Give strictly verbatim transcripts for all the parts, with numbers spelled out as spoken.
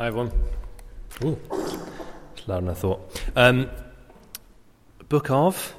Hi everyone. Ooh, it's louder than I thought. Um, book of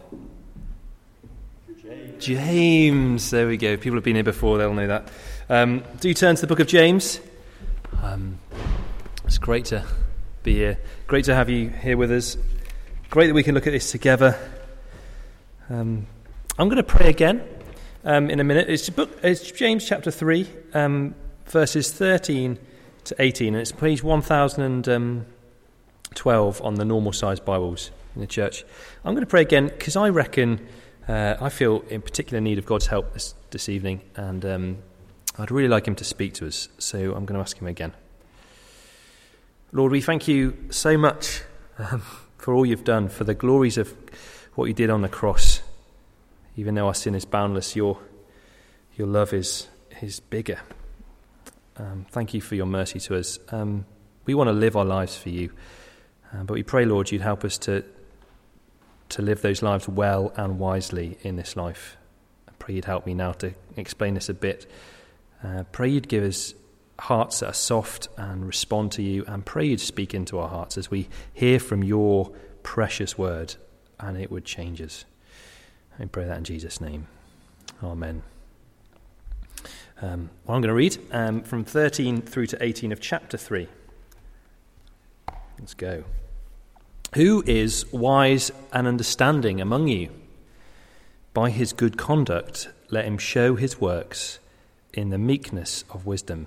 James. James. There we go. People have been here before; they'll know that. Um, do turn to the book of James. Um, it's great to be here. Great to have you here with us. Great that we can look at this together. Um, I'm going to pray again um, in a minute. It's book. It's James chapter three, um, verses thirteen to eighteen, and it's page one thousand twelve on the normal sized Bibles in the church. I'm going to pray again because I reckon uh, I feel in particular need of God's help this, this evening, and um, I'd really like him to speak to us, so I'm going to ask him again. Lord, we thank you so much um, for all you've done, for the glories of what you did on the cross. Even though our sin is boundless, your your love is is bigger. Um, thank you for your mercy to us. Um, we want to live our lives for you, uh, but we pray, Lord, you'd help us to to live those lives well and wisely in this life. I pray you'd help me now to explain this a bit. Uh, pray you'd give us hearts that are soft and respond to you, and pray you'd speak into our hearts as we hear from your precious word, and it would change us. I pray that in Jesus' name. Amen. Um, well, I'm going to read um, from thirteen through to eighteen of chapter three. Let's go. Who is wise and understanding among you? By his good conduct, let him show his works in the meekness of wisdom.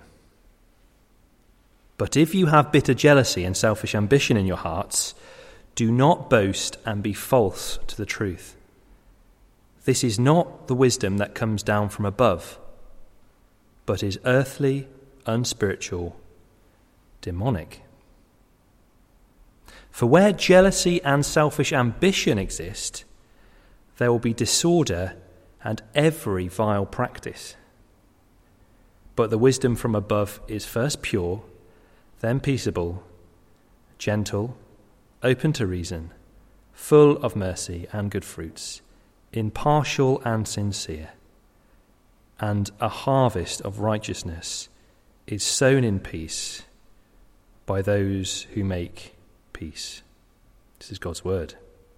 But if you have bitter jealousy and selfish ambition in your hearts, do not boast and be false to the truth. This is not the wisdom that comes down from above, but is earthly, unspiritual, demonic. For where jealousy and selfish ambition exist, there will be disorder and every vile practice. But the wisdom from above is first pure, then peaceable, gentle, open to reason, full of mercy and good fruits, impartial and sincere. And a harvest of righteousness is sown in peace by those who make peace. This is God's word.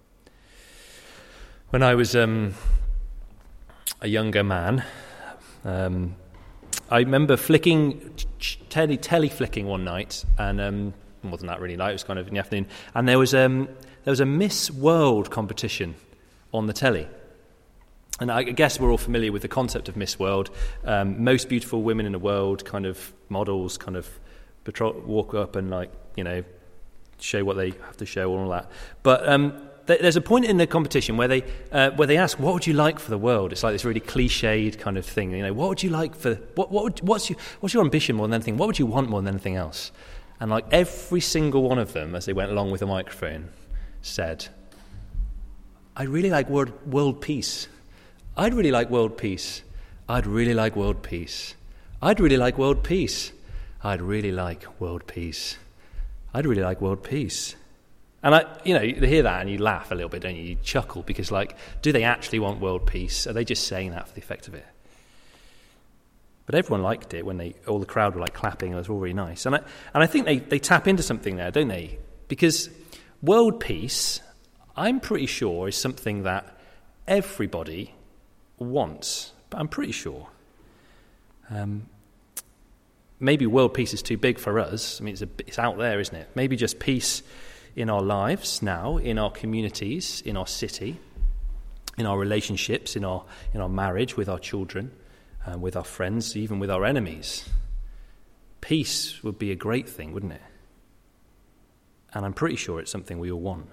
When I was um, a younger man, um, I remember flicking, telly, telly flicking one night, and um, it wasn't that really late, it was kind of in the afternoon, and there was, um, there was a Miss World competition on the telly. And I guess we're all familiar with the concept of Miss World. Um, most beautiful women in the world, kind of models, kind of patrol, walk up and, like, you know, show what they have to show and all that. But um, th- there's a point in the competition where they uh, where they ask, "What would you like for the world?" It's like this really cliched kind of thing. You know, what would you like for what? What would, what's your what's your ambition more than anything? What would you want more than anything else? And like every single one of them, as they went along with the microphone, said, "I'd really like world world peace." I'd really like world peace. I'd really like world peace. I'd really like world peace. I'd really like world peace. I'd really like world peace. And I, you know, you hear that and you laugh a little bit, don't you? You chuckle because, like, do they actually want world peace? Are they just saying that for the effect of it? But everyone liked it when they, all the crowd were like clapping. It was all really nice. And I, and I think they, they tap into something there, don't they? Because world peace, I'm pretty sure, is something that everybody wants, but I'm pretty sure. Um, maybe world peace is too big for us. I mean, it's, a, it's out there, isn't it? Maybe just peace in our lives now, in our communities, in our city, in our relationships, in our in our marriage, with our children, uh, with our friends, even with our enemies. Peace would be a great thing, wouldn't it? And I'm pretty sure it's something we all want.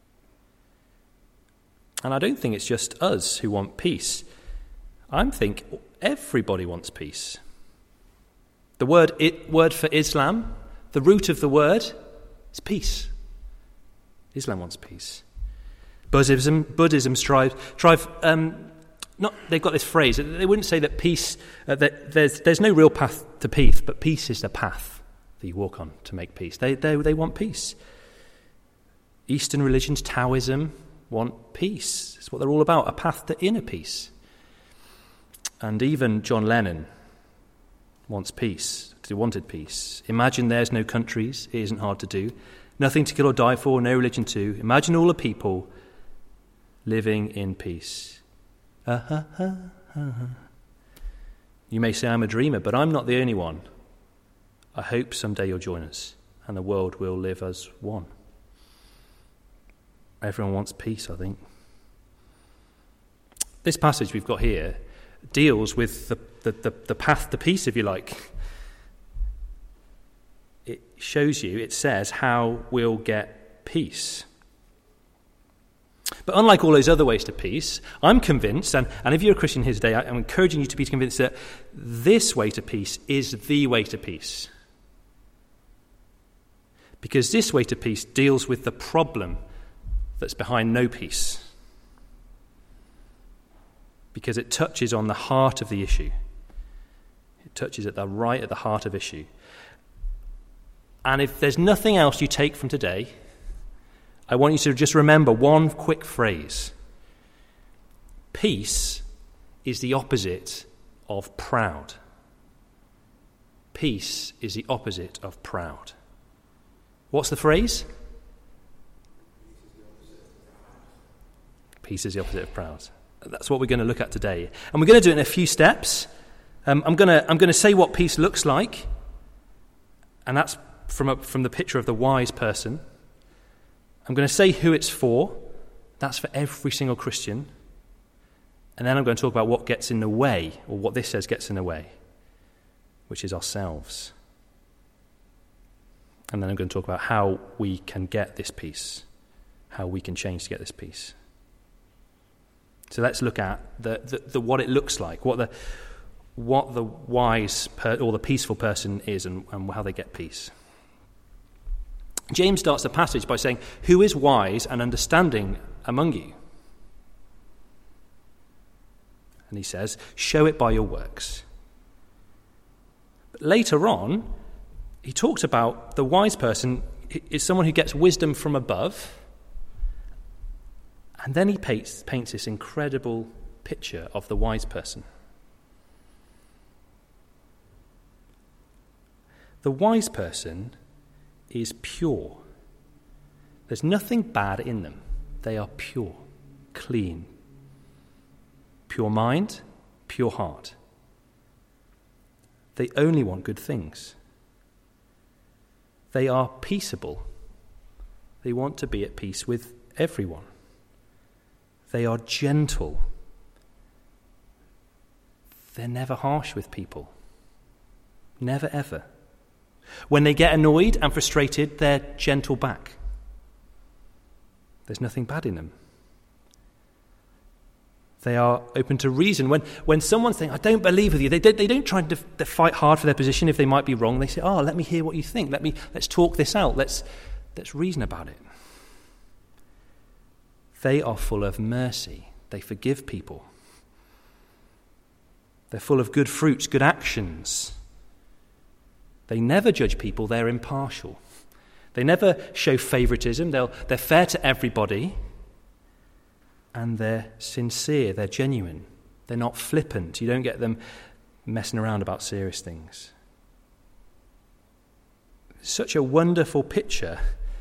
And I don't think it's just us who want peace. I think everybody wants peace. The word it, word for Islam, the root of the word is peace. Islam wants peace. Buddhism, Buddhism strives, strive, um, not, they've got this phrase, they wouldn't say that peace, uh, that there's, there's no real path to peace, but peace is the path that you walk on to make peace. They, they, they want peace. Eastern religions, Taoism, want peace. It's what they're all about, a path to inner peace. And even John Lennon wants peace, because he wanted peace. Imagine there's no countries. It isn't hard to do. Nothing to kill or die for, no religion too. Imagine all the people living in peace. Uh-huh, uh-huh. You may say I'm a dreamer, but I'm not the only one. I hope someday you'll join us, and the world will live as one. Everyone wants peace, I think. This passage we've got here deals with the, the, the, the path to peace, if you like. It shows you, it says, how we'll get peace. But unlike all those other ways to peace, I'm convinced, and, and if you're a Christian here today, I'm encouraging you to be convinced that this way to peace is the way to peace. Because this way to peace deals with the problem that's behind no peace. Because it touches on the heart of the issue. It touches at the right at the heart of issue. And if there's nothing else you take from today, I want you to just remember one quick phrase. Peace is the opposite of proud. Peace is the opposite of proud. What's the phrase? Peace is the opposite of proud. That's what we're going to look at today. And we're going to do it in a few steps. Um, I'm going to I'm going to say what peace looks like. And that's from, a, from the picture of the wise person. I'm going to say who it's for. That's for every single Christian. And then I'm going to talk about what gets in the way, or what this says gets in the way, which is ourselves. And then I'm going to talk about how we can get this peace, how we can change to get this peace. So let's look at the, the, the what it looks like, what the what the wise per, or the peaceful person is, and, and how they get peace. James starts the passage by saying, "Who is wise and understanding among you?" And he says, "Show it by your works." But later on, he talks about the wise person is someone who gets wisdom from above. And then he paints, paints this incredible picture of the wise person. The wise person is pure. There's nothing bad in them. They are pure, clean. Pure mind, pure heart. They only want good things. They are peaceable. They want to be at peace with everyone. They are gentle. They're never harsh with people. Never, ever. When they get annoyed and frustrated, they're gentle back. There's nothing bad in them. They are open to reason. When when someone's saying, "I don't believe with you," they don't, they don't try to, to fight hard for their position if they might be wrong. They say, "Oh, let me hear what you think. Let me let's talk this out. Let's let's reason about it." They are full of mercy. They forgive people. They're full of good fruits, good actions. They never judge people. They're impartial. They never show favoritism. They'll, they're fair to everybody. And they're sincere. They're genuine. They're not flippant. You don't get them messing around about serious things. Such a wonderful picture.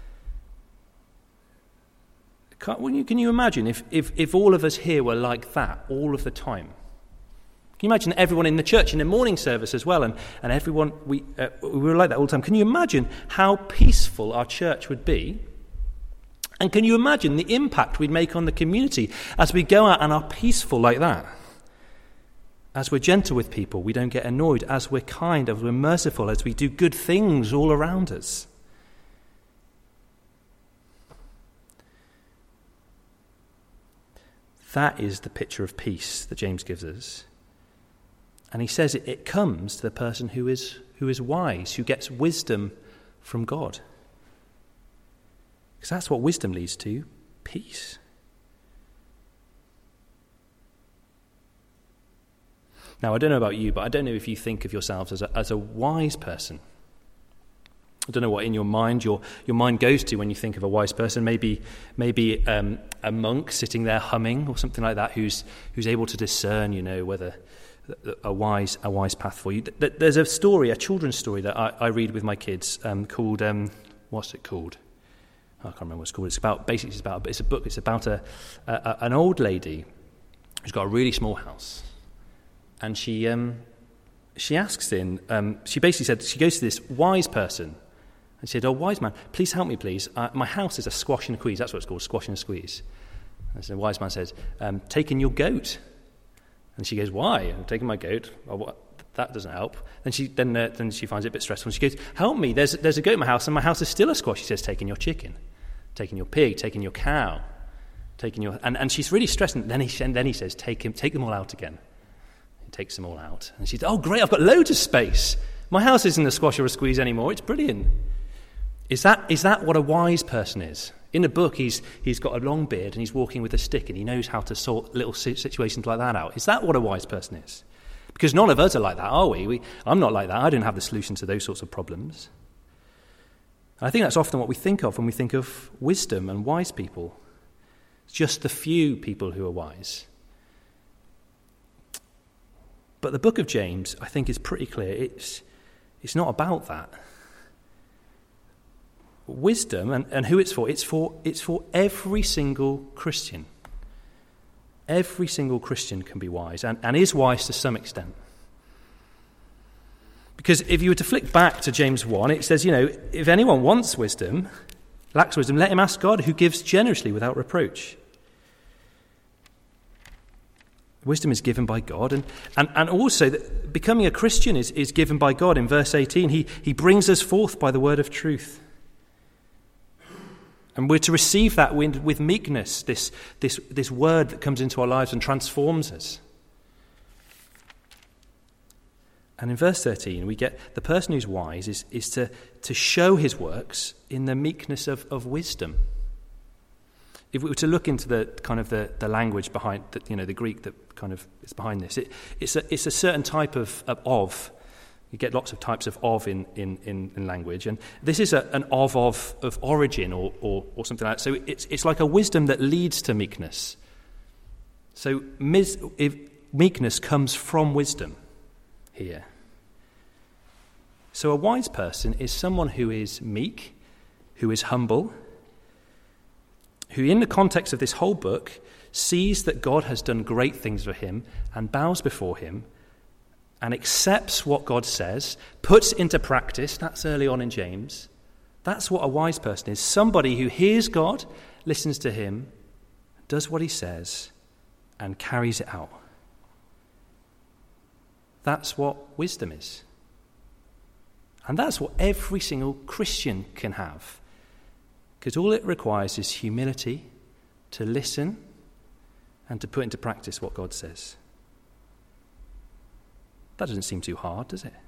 Can you, can you imagine if, if, if all of us here were like that all of the time? Can you imagine everyone in the church in the morning service as well, and, and everyone, we, uh, we were like that all the time? Can you imagine how peaceful our church would be? And can you imagine the impact we'd make on the community as we go out and are peaceful like that? As we're gentle with people, we don't get annoyed. As we're kind, as we're merciful, as we do good things all around us. That is the picture of peace that James gives us. And he says it, it comes to the person who is who is wise, who gets wisdom from God. Because that's what wisdom leads to, peace. Now, I don't know about you, but I don't know if you think of yourselves as a, as a wise person. I don't know what in your mind your, your mind goes to when you think of a wise person. Maybe maybe um, a monk sitting there humming or something like that, who's who's able to discern, you know, whether a wise a wise path for you. There's a story, a children's story that I, I read with my kids um, called, um, what's it called? I can't remember what it's called. It's about, basically it's about, it's a book, it's about a, a an old lady who's got a really small house. And she um, she asks in, um, she basically said, she goes to this wise person and she said, oh, wise man, please help me, please. Uh, my house is a squash and a squeeze. That's what it's called, squash and a squeeze. And so the wise man says, um, taking your goat. And she goes, why? I'm taking my goat. Oh, what? That doesn't help. Then she then uh, then she finds it a bit stressful. And she goes, help me, there's, there's a goat in my house and my house is still a squash. She says, taking your chicken, taking your pig, taking your cow, taking your... And, and she's really stressed. And then he, and then he says, take him, take them all out again. He takes them all out. And she says, oh, great, I've got loads of space. My house isn't a squash or a squeeze anymore. It's brilliant. Is that is that what a wise person is? In the book, he's he's got a long beard and he's walking with a stick and he knows how to sort little situations like that out. Is that what a wise person is? Because none of us are like that, are we? we I'm not like that. I don't have the solution to those sorts of problems. And I think that's often what we think of when we think of wisdom and wise people. It's just the few people who are wise. But the book of James, I think, is pretty clear. It's it's not about that. Wisdom and, and who it's for, it's for it's for every single Christian. Every single Christian can be wise and, and is wise to some extent. Because if you were to flick back to James one, it says, you know, if anyone wants wisdom, lacks wisdom, let him ask God, who gives generously without reproach. Wisdom is given by God, and, and, and also that becoming a Christian is, is given by God. In verse eighteen, he, he brings us forth by the word of truth. And we're to receive that with, with meekness, this, this, this word that comes into our lives and transforms us. And in verse thirteen, we get the person who's wise is, is to, to show his works in the meekness of, of wisdom. If we were to look into the kind of the, the language behind, the, you know, the Greek that kind of is behind this, it, it's a it's a certain type of, of of. You get lots of types of of in, in, in, in language, and this is a, an of of of origin or, or or something like that. So it's it's like a wisdom that leads to meekness. So mis, if meekness comes from wisdom here. So a wise person is someone who is meek, who is humble, who in the context of this whole book sees that God has done great things for him and bows before him and accepts what God says, puts into practice. That's early on in James. That's what a wise person is. Somebody who hears God, listens to him, does what he says, and carries it out. That's what wisdom is. And that's what every single Christian can have. Because all it requires is humility to listen and to put into practice what God says. That doesn't seem too hard, does it?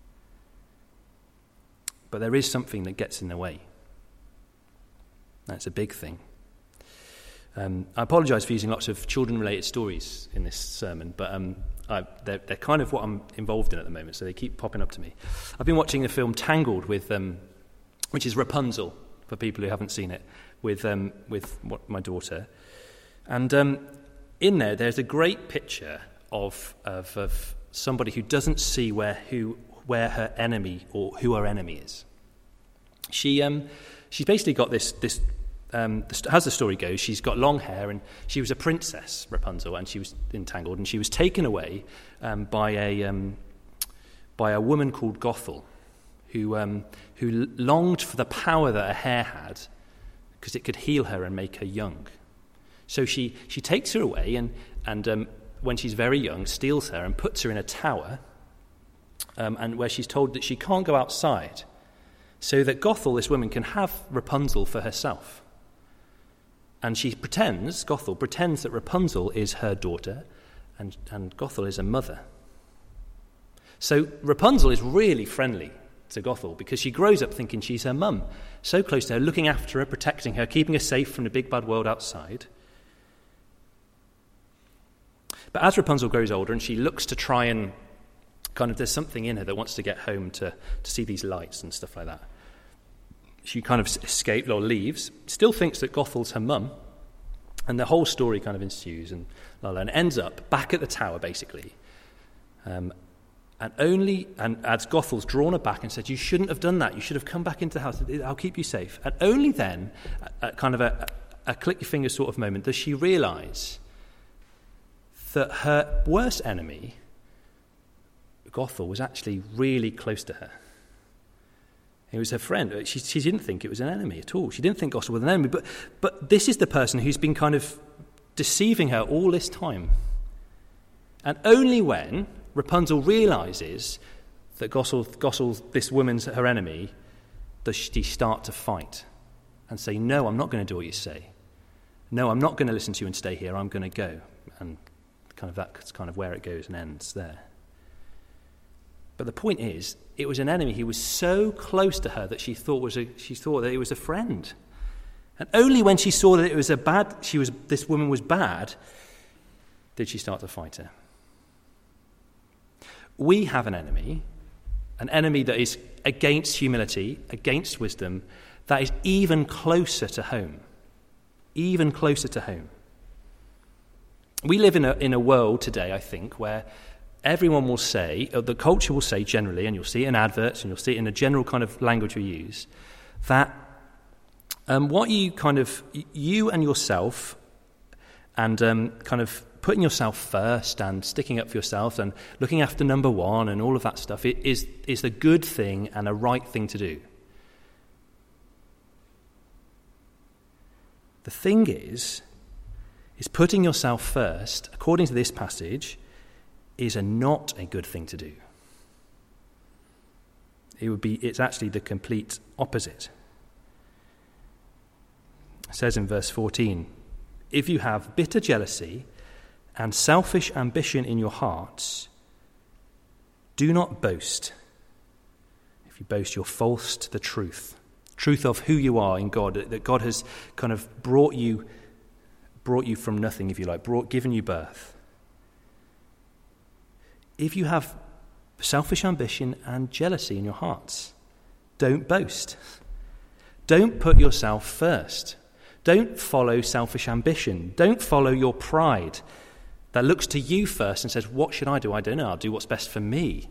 But there is something that gets in the way. That's a big thing. Um, I apologise for using lots of children-related stories in this sermon, but um, I, they're, they're kind of what I'm involved in at the moment, so they keep popping up to me. I've been watching the film Tangled, with, um, which is Rapunzel, for people who haven't seen it, with um, with what, my daughter. And um, in there, there's a great picture of, of of somebody who doesn't see where who where her enemy or who her enemy is. She um she's basically got this this um as the story goes, she's got long hair and she was a princess, Rapunzel, and she was entangled and she was taken away um, by a um, by a woman called Gothel, who um, who longed for the power that her hair had because it could heal her and make her young. So she, she takes her away and, and um, when she's very young, steals her and puts her in a tower um, and where she's told that she can't go outside so that Gothel, this woman, can have Rapunzel for herself. And she pretends, Gothel pretends that Rapunzel is her daughter and, and Gothel is a mother. So Rapunzel is really friendly to Gothel because she grows up thinking she's her mum, so close to her, looking after her, protecting her, keeping her safe from the big bad world outside. But as Rapunzel grows older and she looks to try and kind of, there's something in her that wants to get home to, to see these lights and stuff like that. She kind of escapes or leaves, still thinks that Gothel's her mum, and the whole story kind of ensues and, and ends up back at the tower, basically, Um, and only, and as Gothel's drawn her back and said, you shouldn't have done that. You should have come back into the house. I'll keep you safe. And only then, at kind of a, a click your fingers sort of moment, does she realise that her worst enemy, Gothel, was actually really close to her. He was her friend. She, she didn't think it was an enemy at all. She didn't think Gothel was an enemy. But, but this is the person who's been kind of deceiving her all this time. And only when Rapunzel realises that Gothel, Gothel, this woman's her enemy, does she start to fight and say, no, I'm not going to do what you say. No, I'm not going to listen to you and stay here. I'm going to go. And kind of that's kind of where it goes and ends there. But the point is, it was an enemy. He was so close to her that she thought was a, she thought that it was a friend. And only when she saw that it was a bad, she was this woman was bad, did she start to fight her. We have an enemy, an enemy that is against humility, against wisdom, that is even closer to home, even closer to home. We live in a in a world today, I think, where everyone will say, or the culture will say generally, and you'll see it in adverts and you'll see it in the general kind of language we use, that um, what you kind of, you and yourself, and um, kind of putting yourself first and sticking up for yourself and looking after number one and all of that stuff it is is the good thing and a right thing to do. The thing is, is putting yourself first, according to this passage, is a not a good thing to do. It would be, it's actually the complete opposite. It says in verse fourteen, if you have bitter jealousy and selfish ambition in your hearts, do not boast. If you boast, you're false to the truth. Truth of who you are in God, that God has kind of brought you, brought you from nothing, if you like, brought, given you birth. If you have selfish ambition and jealousy in your hearts, don't boast. Don't put yourself first. Don't follow selfish ambition. Don't follow your pride that looks to you first and says, what should I do? I don't know. I'll do what's best for me.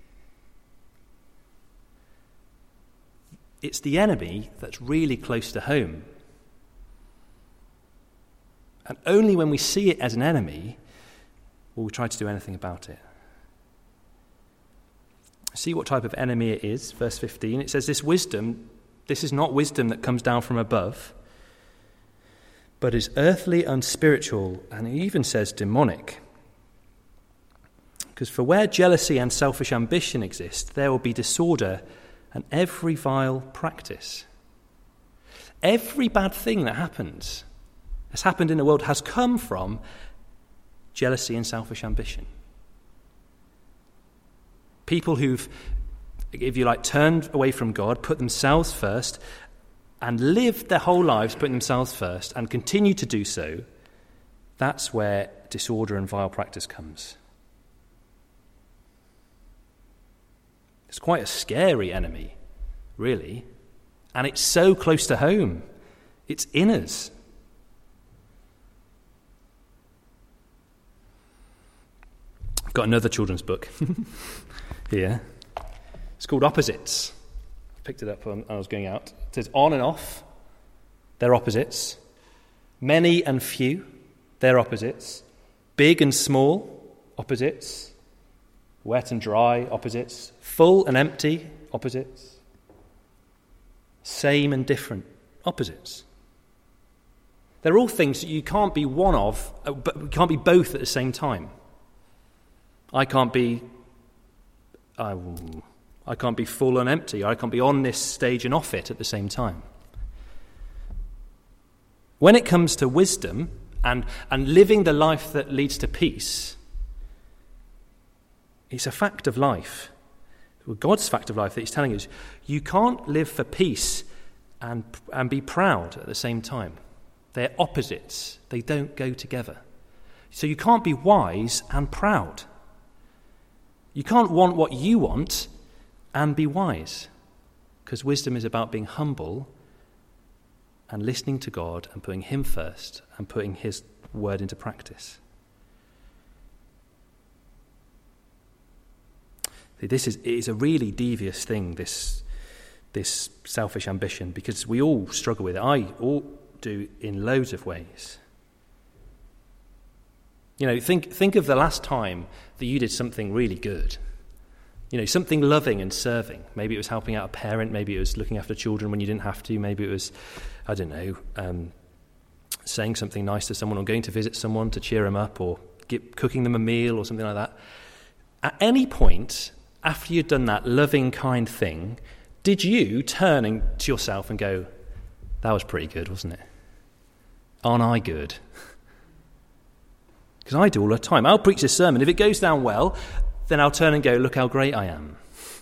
It's the enemy that's really close to home. And only when we see it as an enemy will we try to do anything about it. See what type of enemy it is. Verse fifteen, it says this wisdom, this is not wisdom that comes down from above, but is earthly, unspiritual, and it even says demonic. Because for where jealousy and selfish ambition exist, there will be disorder and every vile practice. Every bad thing that happens, has happened in the world, has come from jealousy and selfish ambition. People who've, if you like, turned away from God, put themselves first, and lived their whole lives putting themselves first, and continue to do so, that's where disorder and vile practice comes. It's quite a scary enemy, really, and it's so close to home. It's in us. I've got another children's book here. It's called Opposites. I picked it up when I was going out. It says on and off, they're opposites. Many and few, they're opposites. Big and small, opposites. Wet and dry, opposites. Full and empty, opposites. Same and different, opposites. They're all things that you can't be one of, but you can't be both at the same time. I can't be, I, I can't be full and empty. I can't be on this stage and off it at the same time. When it comes to wisdom and, and living the life that leads to peace, it's a fact of life. God's fact of life that he's telling us. You can't live for peace and, and be proud at the same time. They're opposites. They don't go together. So you can't be wise and proud. You can't want what you want and be wise, because wisdom is about being humble and listening to God and putting him first and putting his word into practice. This is, it is a really devious thing, this, this selfish ambition, because we all struggle with it. I all do in loads of ways. You know, think think of the last time that you did something really good. You know, something loving and serving. Maybe it was helping out a parent. Maybe it was looking after children when you didn't have to. Maybe it was, I don't know, um, saying something nice to someone or going to visit someone to cheer them up or get, cooking them a meal or something like that. At any point, after you'd done that loving, kind thing, did you turn to yourself and go, that was pretty good, wasn't it? Aren't I good? Because I do all the time. I'll preach this sermon. If it goes down well, then I'll turn and go, look how great I am.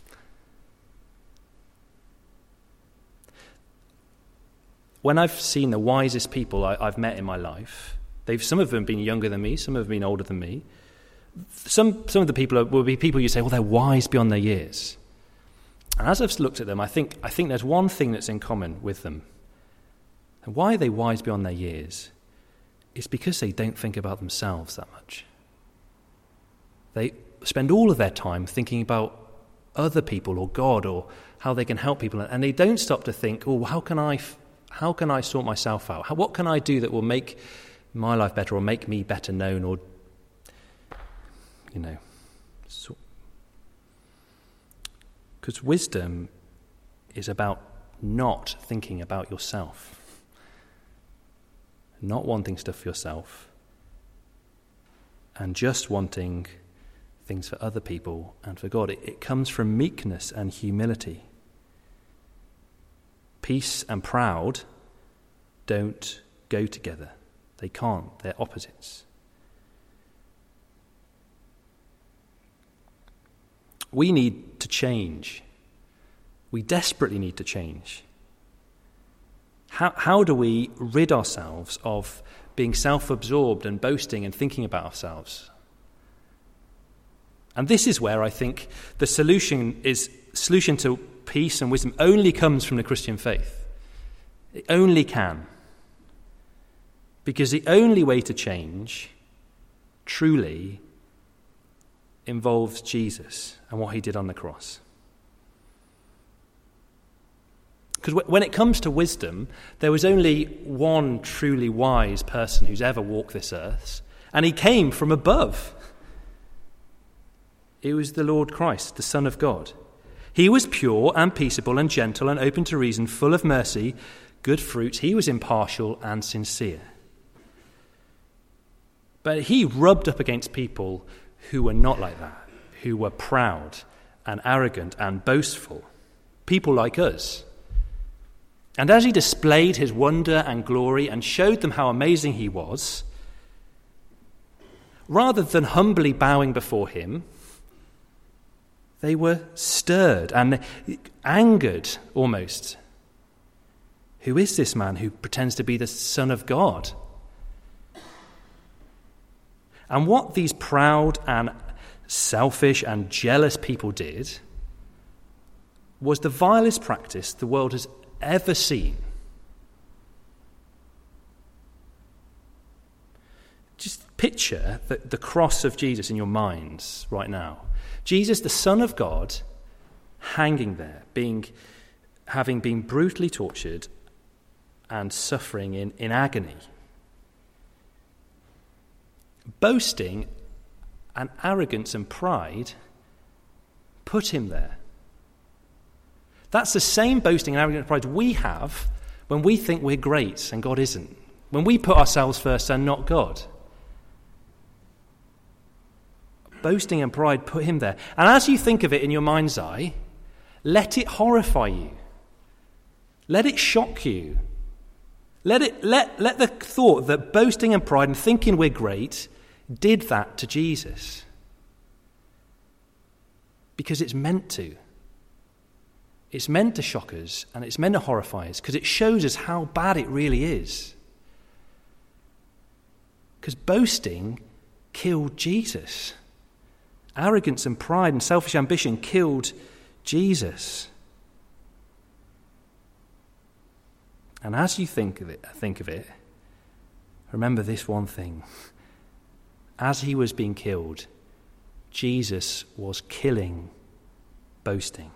When I've seen the wisest people I, I've met in my life, they've some of them been younger than me, some have been older than me. Some some of the people are, will be people you say, well, they're wise beyond their years. And as I've looked at them, I think I think there's one thing that's in common with them. And why are they wise beyond their years? It's because they don't think about themselves that much. They spend all of their time thinking about other people or God or how they can help people, and they don't stop to think, oh, how can I, how can I sort myself out? How, what can I do that will make my life better or make me better known or, you know. Because so, wisdom is about not thinking about yourself. Not wanting stuff for yourself, and just wanting things for other people and for God. It, it comes from meekness and humility. Peace and proud don't go together. They can't. They're opposites. We need to change. We desperately need to change. How, how do we rid ourselves of being self-absorbed and boasting and thinking about ourselves? And this is where I think the solution is solution to peace and wisdom only comes from the Christian faith. It only can. Because the only way to change truly involves Jesus and what he did on the cross. Because when it comes to wisdom, there was only one truly wise person who's ever walked this earth, and he came from above. It was the Lord Christ, the Son of God. He was pure and peaceable and gentle and open to reason, full of mercy, good fruit. He was impartial and sincere. But he rubbed up against people who were not like that, who were proud and arrogant and boastful, people like us. And as he displayed his wonder and glory and showed them how amazing he was, rather than humbly bowing before him, they were stirred and angered almost. Who is this man who pretends to be the Son of God? And what these proud and selfish and jealous people did was the vilest practice the world has ever seen. Just picture the, the cross of Jesus in your minds right now. Jesus, the Son of God, hanging there, being, having been brutally tortured and suffering in, in agony. Boasting and arrogance and pride put him there. That's the same boasting and arrogance and pride we have when we think we're great and God isn't. When we put ourselves first and not God. Boasting and pride put him there. And as you think of it in your mind's eye, let it horrify you. Let it shock you. Let it let, let the thought that boasting and pride and thinking we're great did that to Jesus. Because it's meant to. It's meant to shock us and it's meant to horrify us because it shows us how bad it really is. Because boasting killed Jesus. Arrogance and pride and selfish ambition killed Jesus. And as you think of it, think of it, remember this one thing. As he was being killed, Jesus was killing boasting.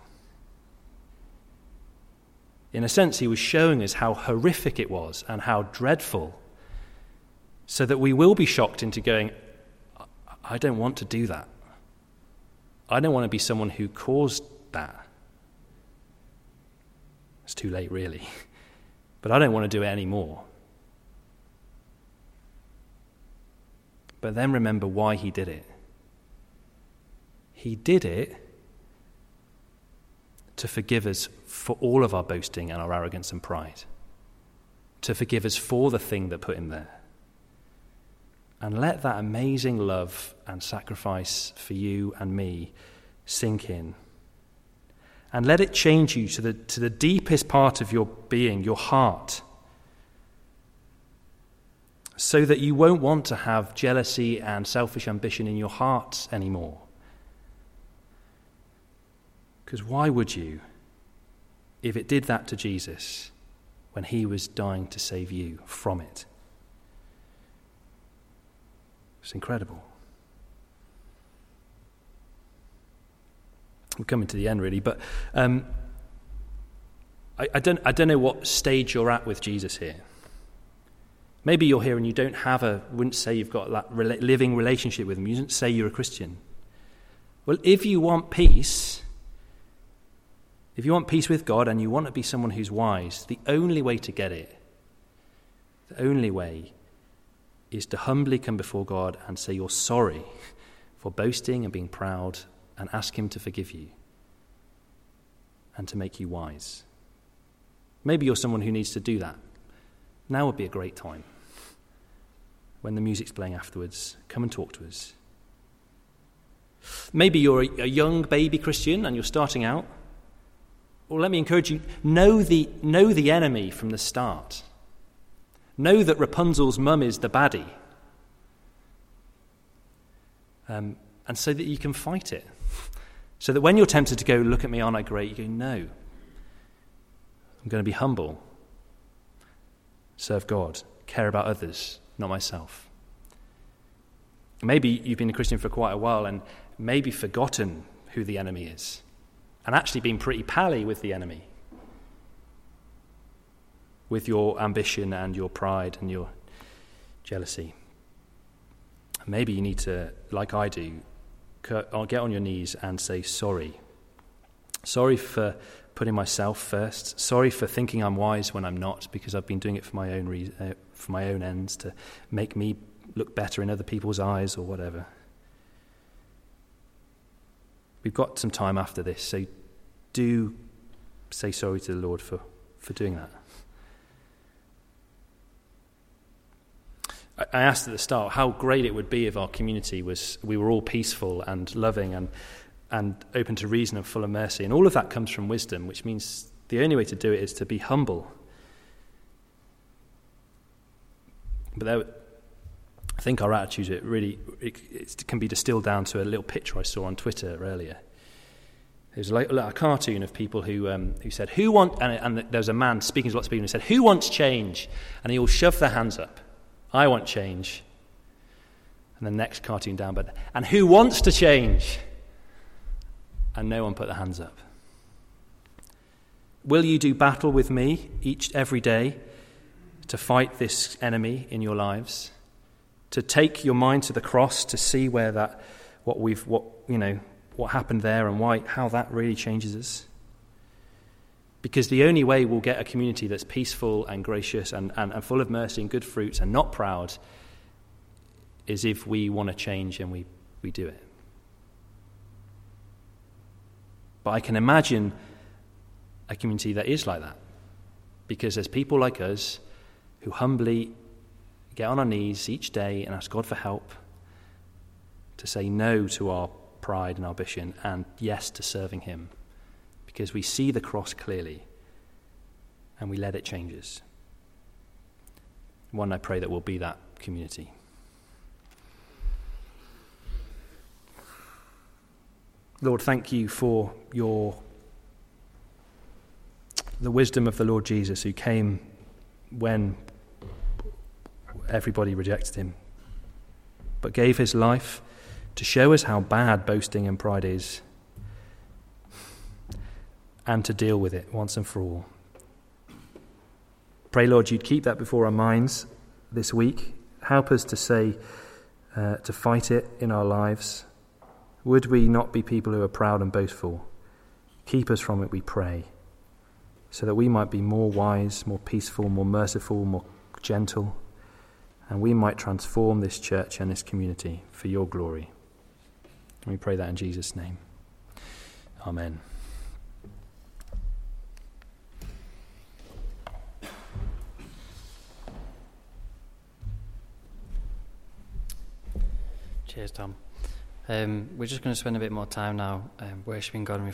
In a sense, he was showing us how horrific it was and how dreadful, so that we will be shocked into going, I don't want to do that. I don't want to be someone who caused that. It's too late, really. But I don't want to do it anymore. But then remember why he did it. He did it to forgive us for all of our boasting and our arrogance and pride. To forgive us for the thing that put him there. And let that amazing love and sacrifice for you and me sink in. And let it change you to the, to the deepest part of your being, your heart. So that you won't want to have jealousy and selfish ambition in your heart anymore. Because why would you, if it did that to Jesus when he was dying to save you from it? It's incredible. We're coming to the end, really, but um, I, I don't. I don't know what stage you're at with Jesus here. Maybe you're here and you don't have a. Wouldn't say you've got that living relationship with him. You didn't say you're a Christian. Well, if you want peace. If you want peace with God and you want to be someone who's wise, the only way to get it, the only way is to humbly come before God and say you're sorry for boasting and being proud and ask him to forgive you and to make you wise. Maybe you're someone who needs to do that. Now would be a great time. When the music's playing afterwards, come and talk to us. Maybe you're a, a young baby Christian and you're starting out. Well, let me encourage you, know the, know the enemy from the start. Know that Rapunzel's mum is the baddie. Um, and so that you can fight it. So that when you're tempted to go, look at me, aren't I great? You go, no. I'm going to be humble. Serve God. Care about others, not myself. Maybe you've been a Christian for quite a while and maybe forgotten who the enemy is. And actually been pretty pally with the enemy. With your ambition and your pride and your jealousy. Maybe you need to, like I do, get on your knees and say sorry. Sorry for putting myself first. Sorry for thinking I'm wise when I'm not, because I've been doing it for my own re- uh, for my own ends, to make me look better in other people's eyes or whatever. We've got some time after this, so do say sorry to the Lord for, for doing that. I asked at the start how great it would be if our community was, we were all peaceful and loving and and open to reason and full of mercy. And all of that comes from wisdom, which means the only way to do it is to be humble. But there, I think our attitude, it really it, it can be distilled down to a little picture I saw on Twitter earlier. There's like a cartoon of people who um, who said, "Who want?" And, and there was a man speaking to lots of people who said, "Who wants change?" And he all shoved their hands up. I want change. And the next cartoon down, but and who wants to change? And no one put their hands up. Will you do battle with me each every day to fight this enemy in your lives? To take your mind to the cross to see where that, what we've, what you know, what happened there and why, how that really changes us? Because the only way we'll get a community that's peaceful and gracious and, and, and full of mercy and good fruits and not proud is if we want to change and we, we do it. But I can imagine a community that is like that. Because there's people like us who humbly get on our knees each day and ask God for help to say no to our pride and ambition and yes to serving him. Because we see the cross clearly and we let it change us. One, I pray that we'll be that community. Lord, thank you for your the wisdom of the Lord Jesus, who came when everybody rejected him, but gave his life to show us how bad boasting and pride is. and to deal with it once and for all. Pray, Lord, you'd keep that before our minds this week. Help us to say, uh, to fight it in our lives. Would we not be people who are proud and boastful? Keep us from it, we pray, so that we might be more wise, more peaceful, more merciful, more gentle, and we might transform this church and this community for your glory. And we pray that in Jesus' name. Amen. Cheers, Tom. Um, we're just going to spend a bit more time now um, worshipping God and